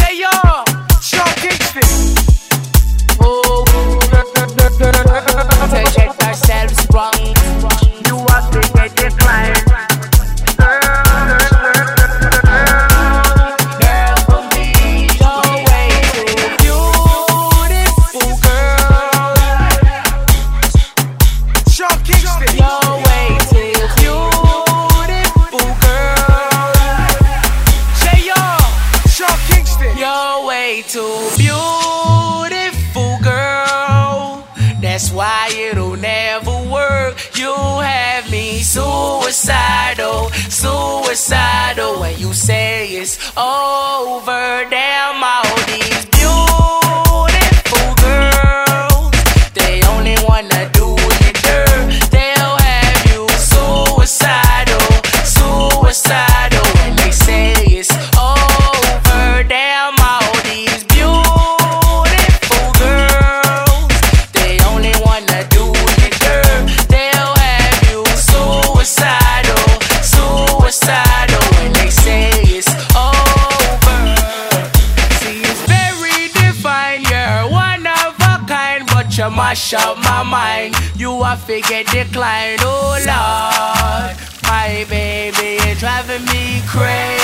Say yo, Sean Kingston. Oh, to check ourselves wrong. You have to get declined. Too beautiful, girl. That's why it'll never work. You have me suicidal, suicidal. When you say it's over, damn all these beautiful girls, they only wanna do you dirt. They'll have you suicidal, suicidal. When they say it's over, damn all you mash up my mind. You have to get declined, oh Lord. My baby, you're driving me crazy.